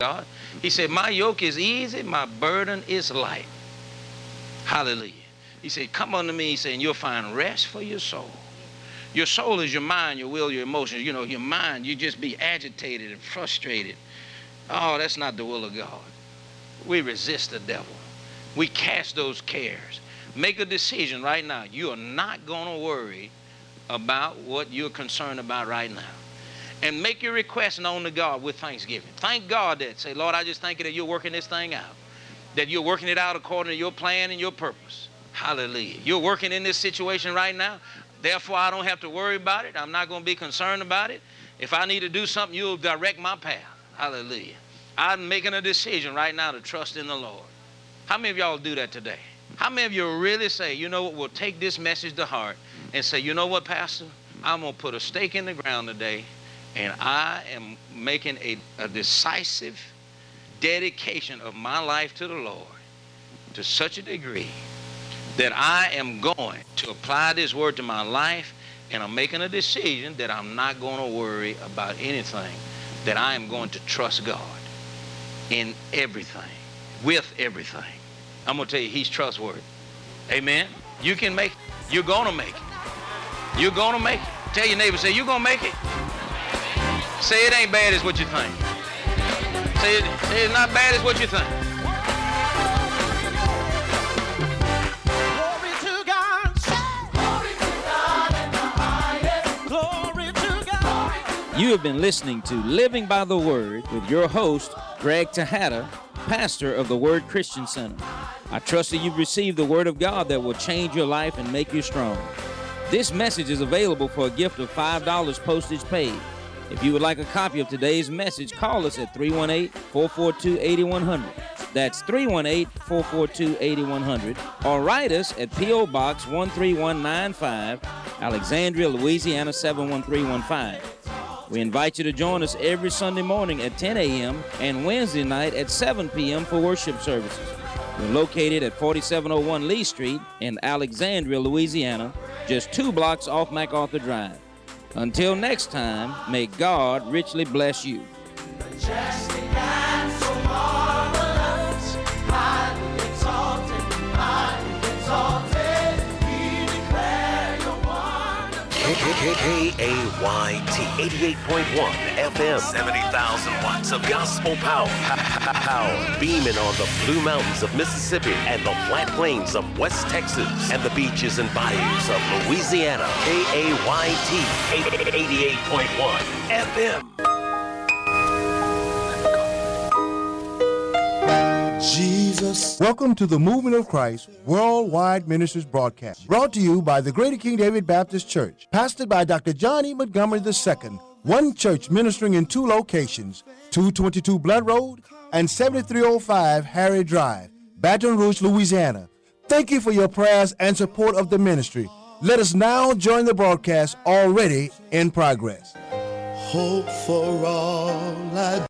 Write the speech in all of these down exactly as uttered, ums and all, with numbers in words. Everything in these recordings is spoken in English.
God. He said, my yoke is easy, my burden is light. Hallelujah. He said, come unto me, he said, and you'll find rest for your soul. Your soul is your mind, your will, your emotions. You know, your mind, you just be agitated and frustrated. Oh, that's not the will of God. We resist the devil. We cast those cares. Make a decision right now. You are not going to worry about what you're concerned about right now. And make your request known to God with thanksgiving. Thank God that. Say, Lord, I just thank you that you're working this thing out. That you're working it out according to your plan and your purpose. Hallelujah. You're working in this situation right now. Therefore, I don't have to worry about it. I'm not going to be concerned about it. If I need to do something, you'll direct my path. Hallelujah. I'm making a decision right now to trust in the Lord. How many of y'all do that today? How many of you really say, you know what, we'll take this message to heart and say, you know what, Pastor, I'm going to put a stake in the ground today, and I am making a, a decisive dedication of my life to the Lord to such a degree that I am going to apply this word to my life, and I'm making a decision that I'm not going to worry about anything, that I am going to trust God in everything, with everything. I'm going to tell you, he's trustworthy. Amen? You can make it. You're going to make it. You're going to make it. Tell your neighbor, say, you're going to make it. Say it ain't bad as what you think. Say, it, say it's not bad as what you think. Glory to God. Glory to God in the highest. Glory to God. You have been listening to Living by the Word with your host, Greg Tejada, pastor of the Word Christian Center. I trust that you've received the Word of God that will change your life and make you strong. This message is available for a gift of five dollars postage paid. If you would like a copy of today's message, call us at three one eight, four four two, eight one zero zero. That's three one eight, four four two, eight one zero zero. Or write us at P O. Box one three one nine five, Alexandria, Louisiana seven one three one five. We invite you to join us every Sunday morning at ten a.m. and Wednesday night at seven p.m. for worship services. We're located at forty-seven oh one Lee Street in Alexandria, Louisiana, just two blocks off MacArthur Drive. Until next time, may God richly bless you. Majestic and so marvelous, highly exalted, highly exalted, we declare your wonderful. K A Y T eighty-eight point one F M, seventy thousand watts of gospel power. Power beaming on the Blue Mountains of Mississippi and the flat plains of West Texas and the beaches and bayous of Louisiana. K A Y T eighty-eight point one F M. Jesus. Welcome to the Movement of Christ Worldwide Ministries broadcast, brought to you by the Greater King David Baptist Church, pastored by Doctor John E. Montgomery the Second, one church ministering in two locations, two twenty-two Blood Road and seventy-three oh five Harry Drive, Baton Rouge, Louisiana. Thank you for your prayers and support of the ministry. Let us now join the broadcast already in progress. Hope for all I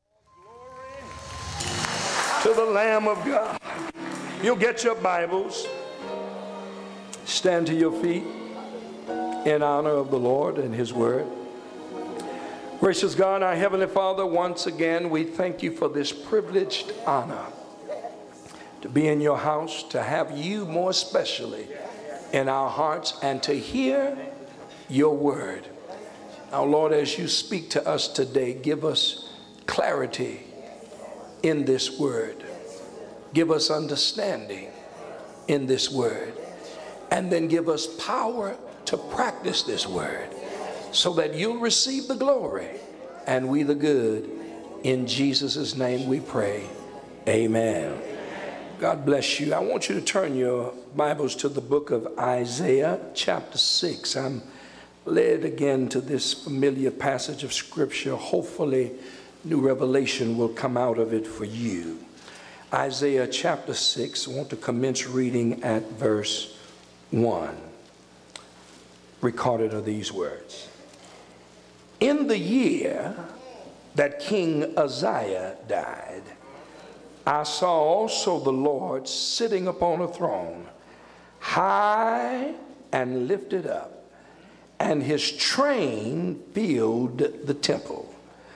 to the Lamb of God. You'll get your Bibles. Stand to your feet in honor of the Lord and His Word. Gracious God, our Heavenly Father, once again we thank you for this privileged honor to be in your house, to have you more especially in our hearts, and to hear your word. Now, Lord, as you speak to us today, give us clarity in this word. Give us understanding in this word. And then give us power to practice this word so that you'll receive the glory and we the good. In Jesus' name we pray. Amen. God bless you. I want you to turn your Bibles to the book of Isaiah chapter six. I'm led again to this familiar passage of scripture. Hopefully new revelation will come out of it for you. Isaiah chapter six, I want to commence reading at verse one. Recorded are these words. In the year that King Uzziah died, I saw also the Lord sitting upon a throne, high and lifted up, and his train filled the temple.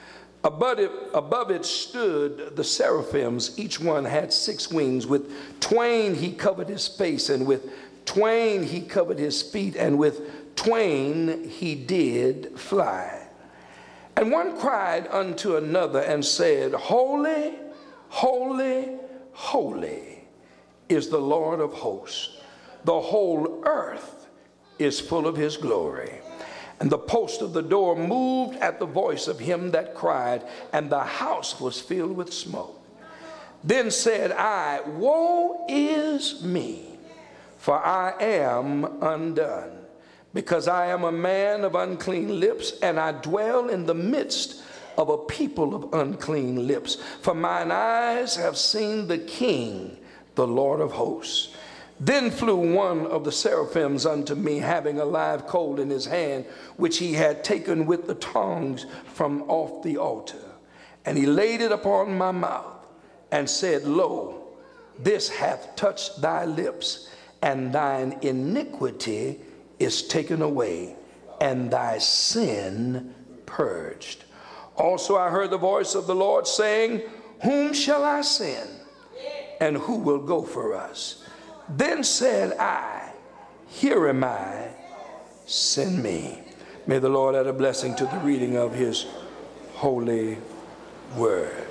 Above it, above it stood the seraphims. Each one had six wings. With twain he covered his face, and with twain he covered his feet, and with twain he did fly. And one cried unto another and said, Holy, holy, holy is the Lord of hosts. The whole earth is full of his glory. And the post of the door moved at the voice of him that cried, and the house was filled with smoke. Then said I, Woe is me, for I am undone, because I am a man of unclean lips, and I dwell in the midst of a people of unclean lips. For mine eyes have seen the King, the Lord of hosts. Then flew one of the seraphims unto me, having a live coal in his hand, which he had taken with the tongs from off the altar. And he laid it upon my mouth, and said, Lo, this hath touched thy lips, and thine iniquity is taken away, and thy sin purged. Also I heard the voice of the Lord saying, Whom shall I send, and who will go for us? Then said I, Here am I, send me. May the Lord add a blessing to the reading of his holy word.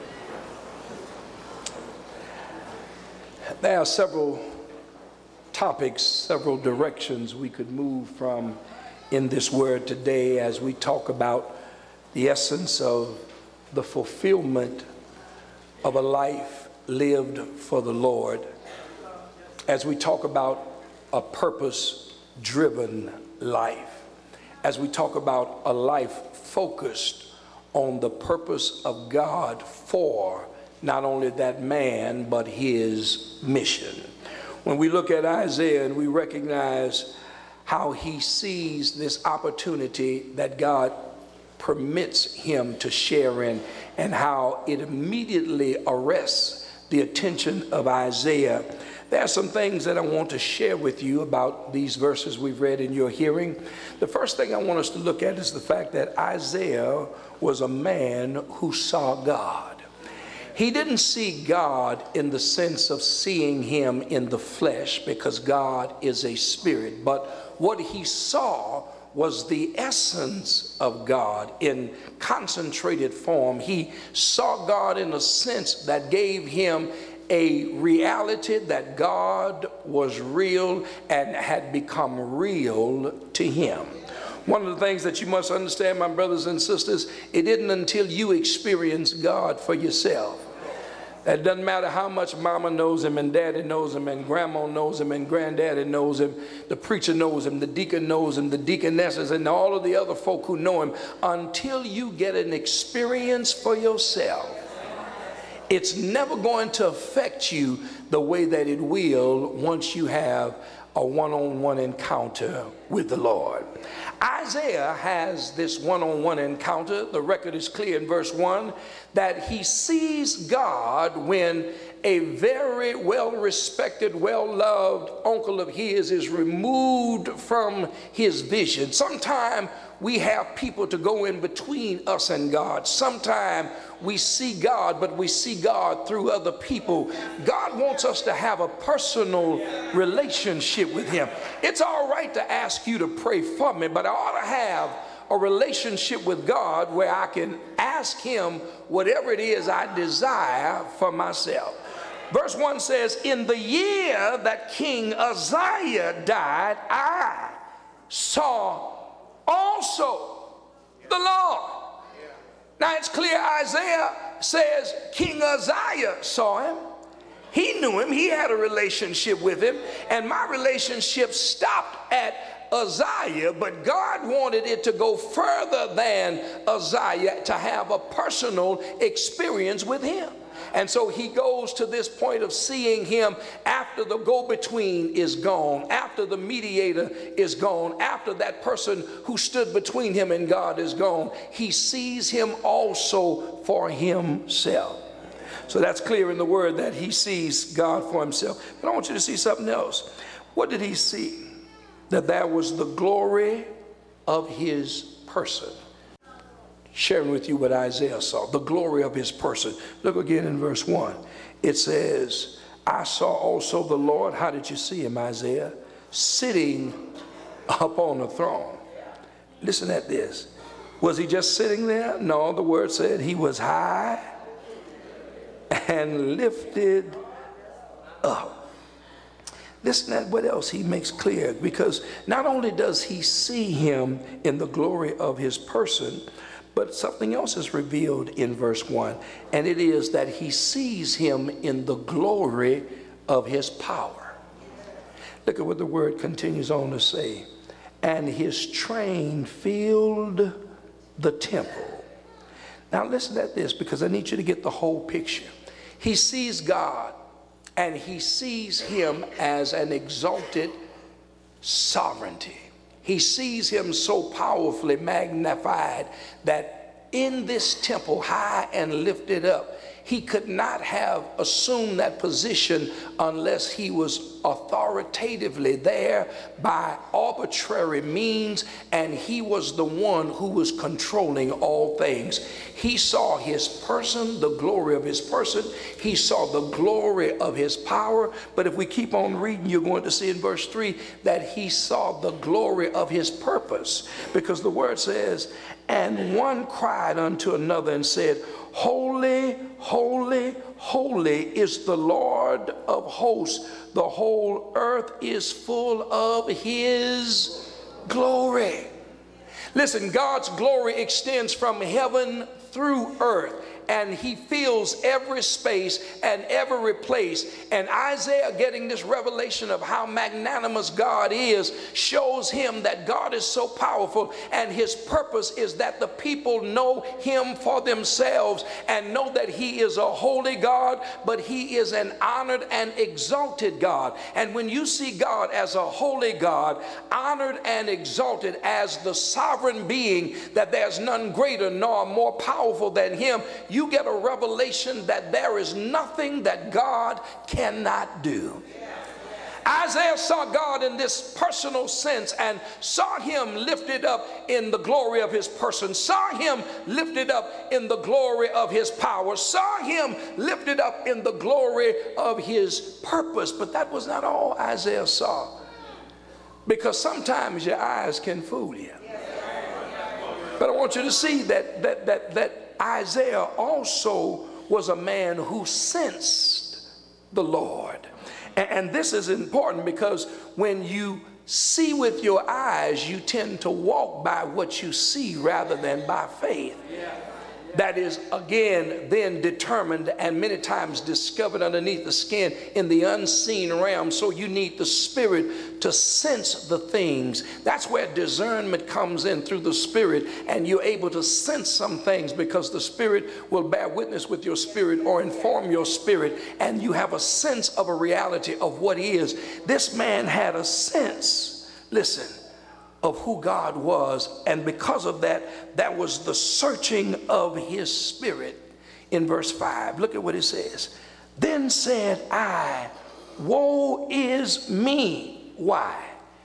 There are several topics, several directions we could move from in this word today as we talk about the essence of the fulfillment of a life lived for the Lord, as we talk about a purpose-driven life, as we talk about a life focused on the purpose of God for not only that man, but his mission. When we look at Isaiah and we recognize how he sees this opportunity that God permits him to share in, and how it immediately arrests the attention of Isaiah, there are some things that I want to share with you about these verses we've read in your hearing. The first thing I want us to look at is the fact that Isaiah was a man who saw God. He didn't see God in the sense of seeing him in the flesh, because God is a spirit, but what he saw was the essence of God in concentrated form. He saw God in a sense that gave him a reality that God was real and had become real to him. One of the things that you must understand, my brothers and sisters, it isn't until you experience God for yourself. It doesn't matter how much mama knows him and daddy knows him and grandma knows him and granddaddy knows him, the preacher knows him, the deacon knows him, the deaconesses and all of the other folk who know him, until you get an experience for yourself, it's never going to affect you the way that it will once you have a one-on-one encounter with the Lord. Isaiah has this one-on-one encounter. The record is clear in verse one that he sees God when a very well-respected, well-loved uncle of his is removed from his vision. Sometimes we have people to go in between us and God. Sometimes we see God, but we see God through other people. God wants us to have a personal relationship with him. It's all right to ask you to pray for me, but I ought to have a relationship with God where I can ask him whatever it is I desire for myself. Verse one says, in the year that King Uzziah died, I saw also the Lord. Now it's clear Isaiah says King Uzziah saw him. He knew him. He had a relationship with him. And my relationship stopped at Uzziah, but God wanted it to go further than Uzziah, to have a personal experience with him. And so he goes to this point of seeing him after the go-between is gone, after the mediator is gone, after that person who stood between him and God is gone. He sees him also for himself. So that's clear in the word that he sees God for himself. But I want you to see something else. What did he see? That there was the glory of his person. sharing with you what Isaiah saw, the glory of his person. Look again in verse one. It says, I saw also the Lord. How did you see him, Isaiah? Sitting upon a throne. Listen at this. Was he just sitting there? No, the word said he was high and lifted up. Listen at what else he makes clear, because not only does he see him in the glory of his person, but something else is revealed in verse one, and it is that he sees him in the glory of his power. Look at what the word continues on to say. And his train filled the temple. Now listen at this, because I need you to get the whole picture. He sees God, and he sees him as an exalted sovereignty. He sees him so powerfully magnified that in this temple, high and lifted up, he could not have assumed that position unless he was authoritatively there by arbitrary means, and he was the one who was controlling all things. He saw his person, the glory of his person. He saw the glory of his power. But if we keep on reading, you're going to see in verse three that he saw the glory of his purpose, because the word says, and one cried unto another and said, Holy, holy, holy is the Lord of hosts. The whole earth is full of his glory. Listen, God's glory extends from heaven through earth, and he fills every space and every place. And Isaiah, getting this revelation of how magnanimous God is, shows him that God is so powerful, and his purpose is that the people know him for themselves and know that he is a holy God, but he is an honored and exalted God. And when you see God as a holy God, honored and exalted as the sovereign being, that there's none greater nor more powerful than him, you get a revelation that there is nothing that God cannot do. Isaiah saw God in this personal sense and saw him lifted up in the glory of his person, saw him lifted up in the glory of his power, saw him lifted up in the glory of his purpose. But that was not all Isaiah saw, because sometimes your eyes can fool you. But I want you to see that that that that Isaiah also was a man who sensed the Lord. And, and this is important, because when you see with your eyes, you tend to walk by what you see rather than by faith. That is, again, then determined and many times discovered underneath the skin in the unseen realm. So you need the spirit to sense the things. That's where discernment comes in, through the spirit, and you're able to sense some things because the spirit will bear witness with your spirit or inform your spirit, and you have a sense of a reality of what is. This man had a sense, listen, of who God was, and because of that, that was the searching of his spirit. In verse five, look at what it says. Then said I, woe is me. Why?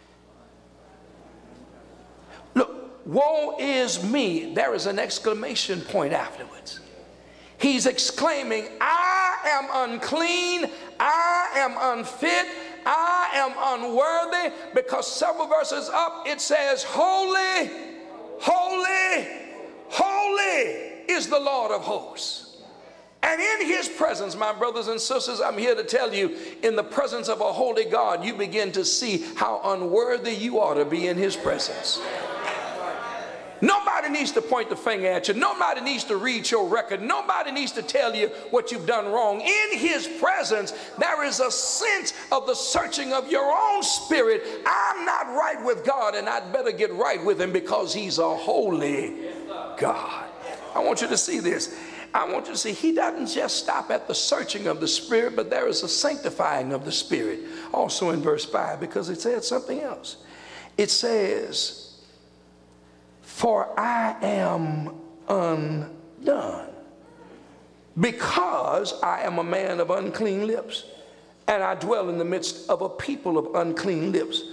Look, woe is me. There is an exclamation point afterwards. He's exclaiming, I am unclean, I am unfit, I am unworthy, because several verses up it says, holy, holy, holy is the Lord of hosts. And in his presence, my brothers and sisters, I'm here to tell you, in the presence of a holy God, you begin to see how unworthy you ought to be in his presence. Nobody needs to point the finger at you. Nobody needs to read your record. Nobody needs to tell you what you've done wrong. In his presence, there is a sense of the searching of your own spirit. I'm not right with God, and I'd better get right with him because he's a holy God. I want you to see this. I want you to see he doesn't just stop at the searching of the spirit, but there is a sanctifying of the spirit also in verse five, because it says something else. It says, for I am undone, because I am a man of unclean lips, and I dwell in the midst of a people of unclean lips.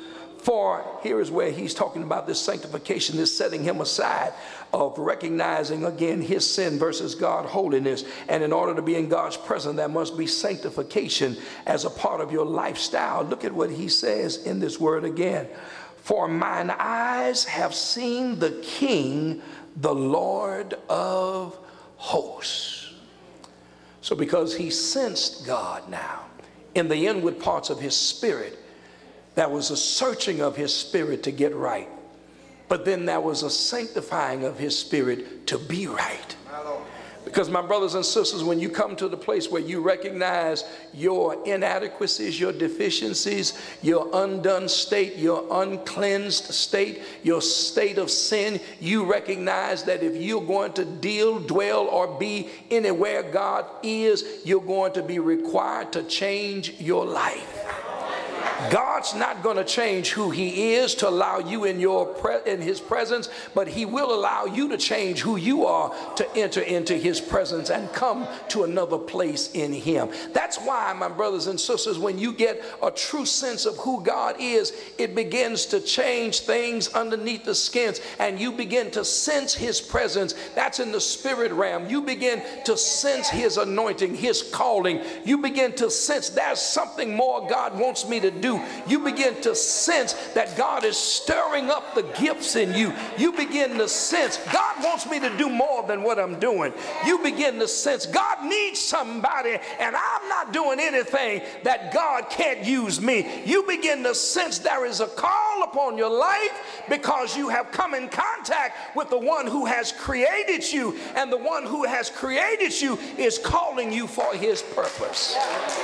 For here is where he's talking about this sanctification, this setting him aside of recognizing again his sin versus God's holiness. And in order to be in God's presence, there must be sanctification as a part of your lifestyle. Look at what he says in this word again. For mine eyes have seen the King, the Lord of hosts. So because he sensed God now in the inward parts of his spirit, there was a searching of his spirit to get right. But then there was a sanctifying of his spirit to be right. Because my brothers and sisters, when you come to the place where you recognize your inadequacies, your deficiencies, your undone state, your uncleansed state, your state of sin, you recognize that if you're going to deal, dwell, or be anywhere God is, you're going to be required to change your life. God's not going to change who he is to allow you in your pre in his presence, but he will allow you to change who you are to enter into his presence and come to another place in him. That's why, my brothers and sisters, when you get a true sense of who God is, it begins to change things underneath the skins, and you begin to sense his presence. That's in the spirit realm. You begin to sense his anointing, his calling. You begin to sense there's something more God wants me to do. You begin to sense that God is stirring up the gifts in you. You begin to sense God wants me to do more than what I'm doing. You begin to sense God needs somebody, and I'm not doing anything that God can't use me. You begin to sense there is a call upon your life because you have come in contact with the one who has created you, and the one who has created you is calling you for his purpose.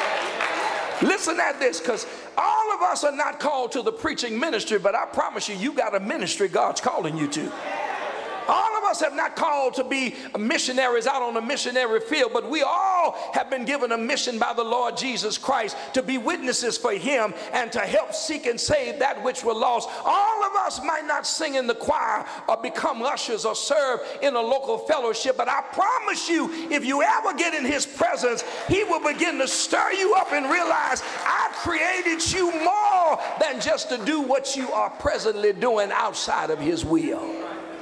Listen at this, because all of us are not called to the preaching ministry, but I promise you, you got a ministry God's calling you to. All of us have not called to be missionaries out on the missionary field, but we all have been given a mission by the Lord Jesus Christ to be witnesses for him and to help seek and save that which were lost. All of us might not sing in the choir or become ushers or serve in a local fellowship, but I promise you, if you ever get in his presence, he will begin to stir you up and realize I've created you more than just to do what you are presently doing outside of his will.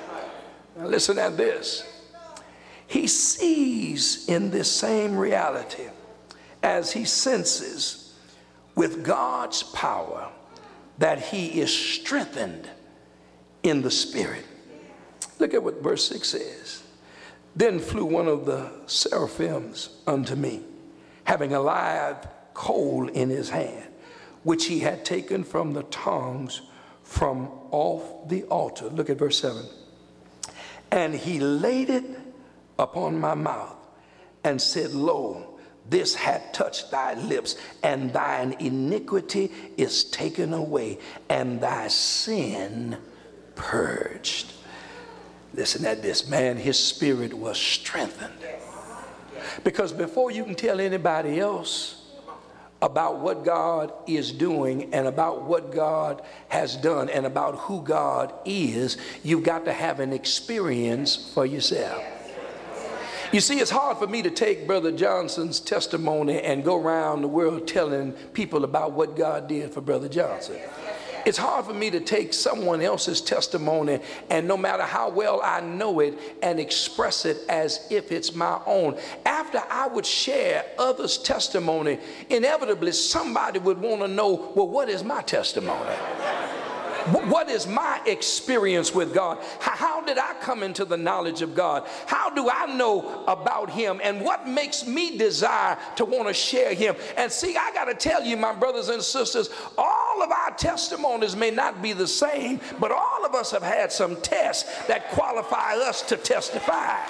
Now listen at this. He sees in this same reality as he senses with God's power that he is strengthened in the spirit. Look at what verse six says. Then flew one of the seraphims unto me, having a live coal in his hand, which he had taken from the tongs from off the altar. Look at verse seven. And he laid it upon my mouth and said, Lo, this hath touched thy lips, and thine iniquity is taken away, and thy sin purged. Listen at this, man. His spirit was strengthened. Because before you can tell anybody else about what God is doing and about what God has done and about who God is, you've got to have an experience for yourself. You see, it's hard for me to take Brother Johnson's testimony and go around the world telling people about what God did for Brother Johnson. It's hard for me to take someone else's testimony and no matter how well I know it and express it as if it's my own. After I would share others' testimony, inevitably somebody would want to know, well, what is my testimony? What is my experience with God? How did I come into the knowledge of God? How do I know about him? And what makes me desire to want to share him? And see, I got to tell you, my brothers and sisters, all of our testimonies may not be the same, but all of us have had some tests that qualify us to testify.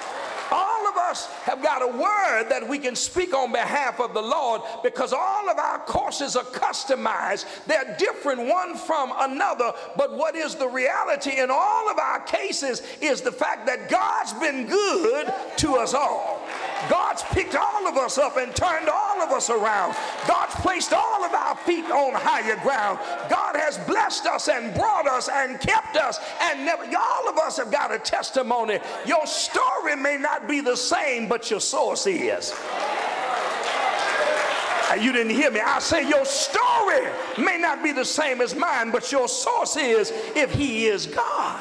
All of us have got a word that we can speak on behalf of the Lord because all of our courses are customized. They're different one from another, but what is the reality in all of our cases is the fact that God's been good to us all. God's picked all of us up and turned all of us around. God's placed all of our feet on higher ground. God has blessed us and brought us and kept us, and never, all of us have got a testimony. Your story may not be the same, but your source is. Uh, You didn't hear me. I say your story may not be the same as mine, but your source is if he is God.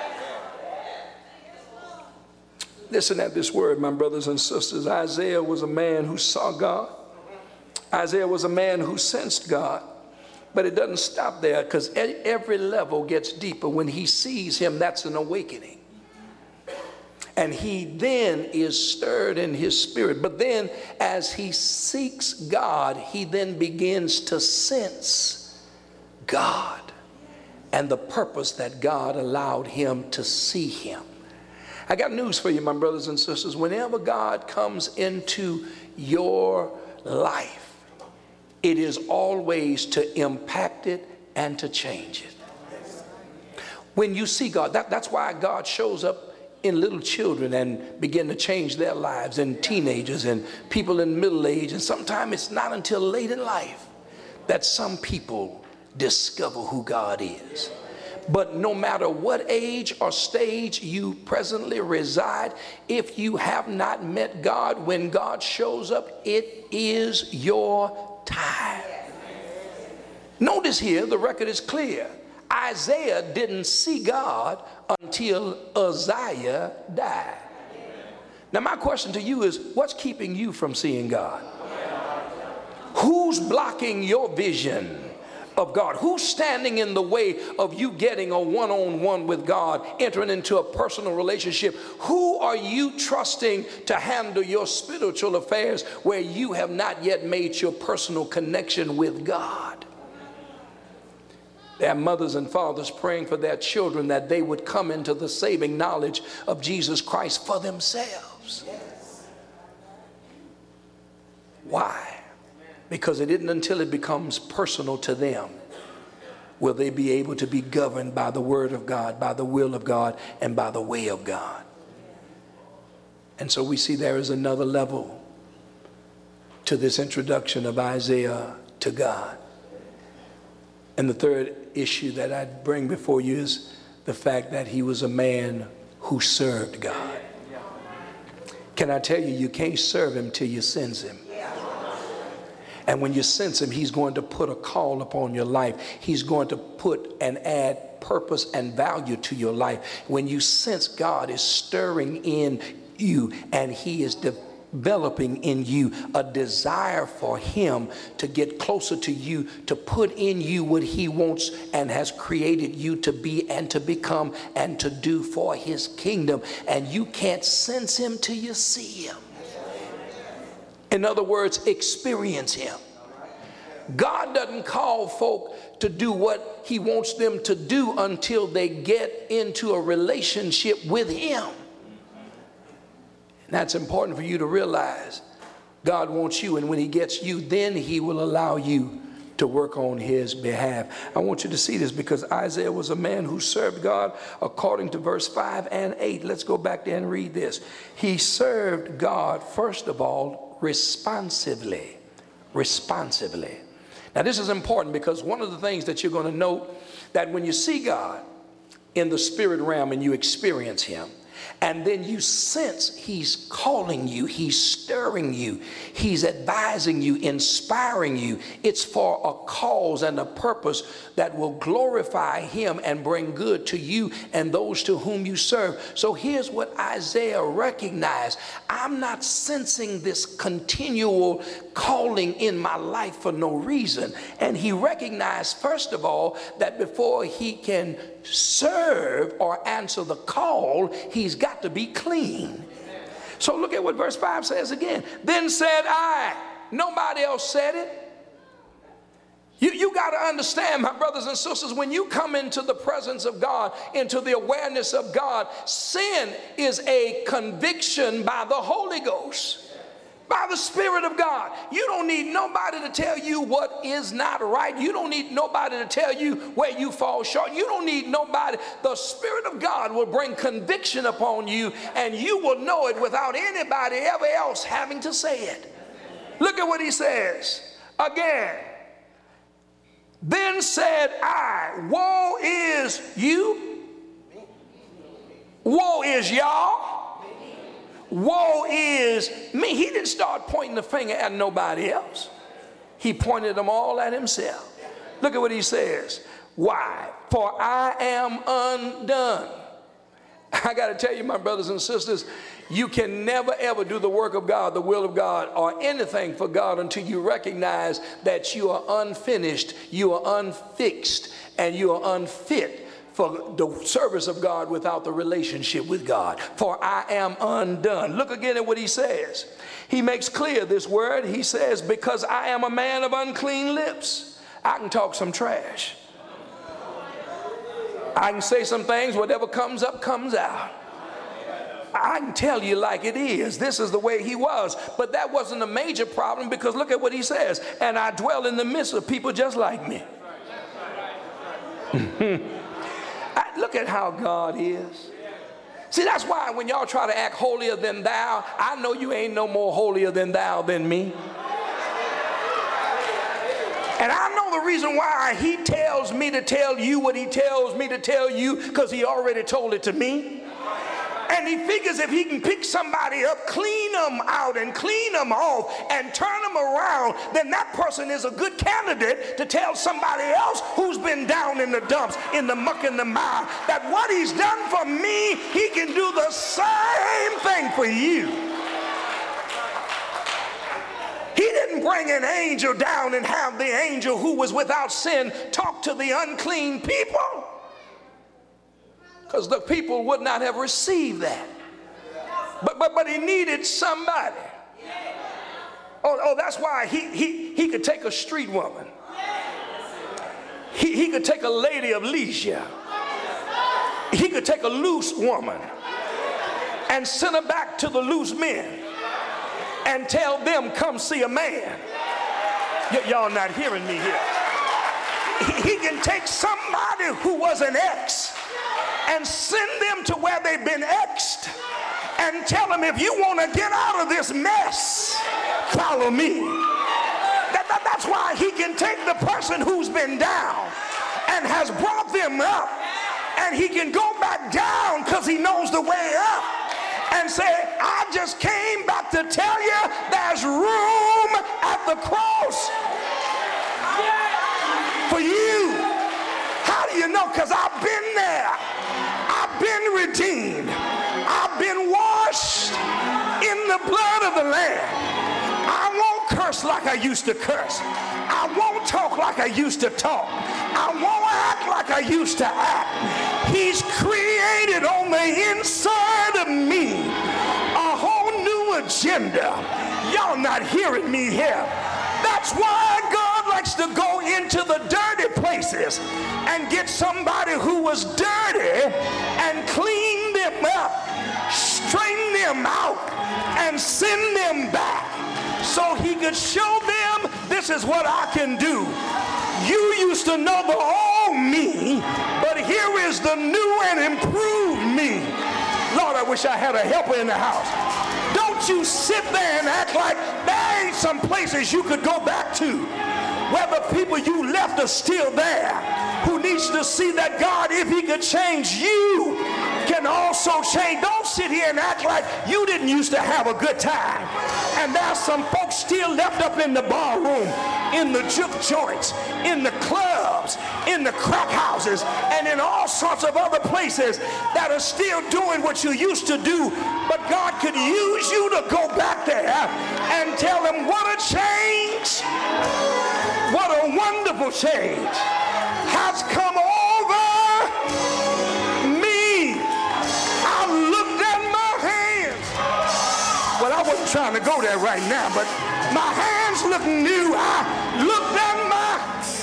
Listen at this word, my brothers and sisters. Isaiah was a man who saw God. Isaiah was a man who sensed God. But it doesn't stop there, because every level gets deeper. When he sees him, that's an awakening. And he then is stirred in his spirit. But then as he seeks God, he then begins to sense God and the purpose that God allowed him to see him. I got news for you, my brothers and sisters. Whenever God comes into your life, it is always to impact it and to change it. When you see God, that, that's why God shows up in little children and begin to change their lives, and teenagers and people in middle age. And sometimes it's not until late in life that some people discover who God is. But no matter what age or stage you presently reside, if you have not met God, when God shows up, it is your time. Notice here, the record is clear. Isaiah didn't see God until Uzziah died. Now my question to you is, what's keeping you from seeing God? Who's blocking your vision of God? Who's standing in the way of you getting a one-on-one with God, entering into a personal relationship? Who are you trusting to handle your spiritual affairs where you have not yet made your personal connection with God? There are mothers and fathers praying for their children that they would come into the saving knowledge of Jesus Christ for themselves. Why? Because it isn't until it becomes personal to them will they be able to be governed by the word of God, by the will of God, and by the way of God. And so we see there is another level to this introduction of Isaiah to God. And the third issue that I bring before you is the fact that he was a man who served God. Can I tell you, you can't serve him till you sense him. And when you sense him, he's going to put a call upon your life. He's going to put and add purpose and value to your life. When you sense God is stirring in you and he is developing in you a desire for him to get closer to you, to put in you what he wants and has created you to be and to become and to do for his kingdom. And you can't sense him till you see him. In other words, experience him. God doesn't call folk to do what he wants them to do until they get into a relationship with him. And that's important for you to realize. God wants you, and when he gets you, then he will allow you to work on his behalf. I want you to see this, because Isaiah was a man who served God according to verse five and eight. Let's go back there and read this. He served God, first of all, responsively. Responsively. Now this is important, because one of the things that you're going to note, that when you see God in the spirit realm and you experience him, and then you sense he's calling you, he's stirring you, he's advising you, inspiring you. It's for a cause and a purpose that will glorify him and bring good to you and those to whom you serve. So here's what Isaiah recognized. I'm not sensing this continual calling in my life for no reason. And he recognized, first of all, that before he can serve or answer the call, he's got to be clean. So look at what verse five says again. Then said I. Nobody else said it. You, you got to understand, my brothers and sisters, when you come into the presence of God, into the awareness of God, sin is a conviction by the Holy Ghost. By the Spirit of God. You don't need nobody to tell you what is not right. You don't need nobody to tell you where you fall short. You don't need nobody. The Spirit of God will bring conviction upon you, and you will know it without anybody ever else having to say it. Look at what he says again. Then said I, woe is you. Woe is y'all. Woe is me. He didn't start pointing the finger at nobody else. He pointed them all at himself. Look at what he says. Why? For I am undone. I got to tell you, my brothers and sisters, you can never ever do the work of God, the will of God, or anything for God until you recognize that you are unfinished, you are unfixed, and you are unfit for the service of God without the relationship with God. For I am undone. Look again at what he says. He makes clear this word. He says, because I am a man of unclean lips, I can talk some trash. I can say some things, whatever comes up, comes out. I can tell you like it is. This is the way he was. But that wasn't a major problem, because look at what he says. And I dwell in the midst of people just like me. I, look at how God is. See, that's why when y'all try to act holier than thou, I know you ain't no more holier than thou than me. And I know the reason why he tells me to tell you what he tells me to tell you, because he already told it to me. And he figures if he can pick somebody up, clean them out and clean them off and turn them around, then that person is a good candidate to tell somebody else who's been down in the dumps, in the muck and the mire, that what he's done for me, he can do the same thing for you. He didn't bring an angel down and have the angel who was without sin talk to the unclean people, because the people would not have received that. But but but he needed somebody. Oh, oh that's why he he he could take a street woman. He, he could take a lady of leisure. He could take a loose woman and send her back to the loose men and tell them, come see a man. Y- y'all not hearing me here. He, he can take somebody who was an ex and send them to where they've been exed and tell them, if you want to get out of this mess, follow me. That, that, that's why he can take the person who's been down and has brought them up, and he can go back down because he knows the way up, and say, I just came back to tell you there's room at the cross for you. How do you know? Because I've been there. I've been redeemed. I've been washed in the blood of the Lamb. I won't curse like I used to curse. I won't talk like I used to talk. I won't act like I used to act. He's created on the inside of me a whole new agenda. Y'all not hearing me here. That's why God likes to go into the dirty places and get somebody who was dirty and clean them up, straighten them out, and send them back so he could show them, this is what I can do. You used to know the old me, but here is the new and improved me. Lord, I wish I had a helper in the house. Don't you sit there and act like there ain't some places you could go back to where the people you left are still there, who needs to see that God, if he could change you, can also change. Don't sit here and act like you didn't used to have a good time. And there's some folks still left up in the bar room, in the juke joints, in the clubs, in the crack houses, and in all sorts of other places that are still doing what you used to do. But God could use you to go back there and tell them, what a change, what a wonderful change has come over me. I looked at my hands. Well, I wasn't trying to go there right now, but my hands look new. I looked at my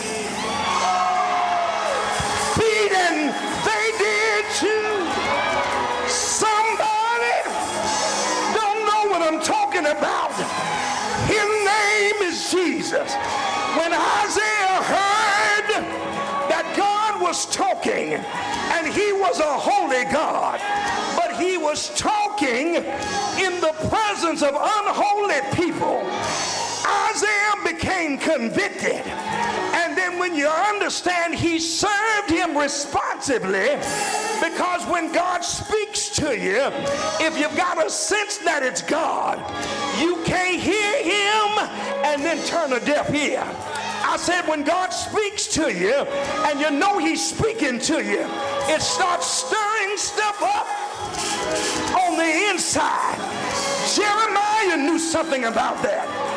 feet and they did too. Somebody don't know what I'm talking about. His name is Jesus. When Isaiah heard that God was talking, and he was a holy God, but he was talking in the presence of unholy people, Isaiah became convicted. And then when you understand, he served him responsibly, because when God speaks to you, if you've got a sense that it's God, you can't hear him and didn't turn a deaf ear. I said when God speaks to you and you know he's speaking to you, it starts stirring stuff up on the inside. Jeremiah knew something about that.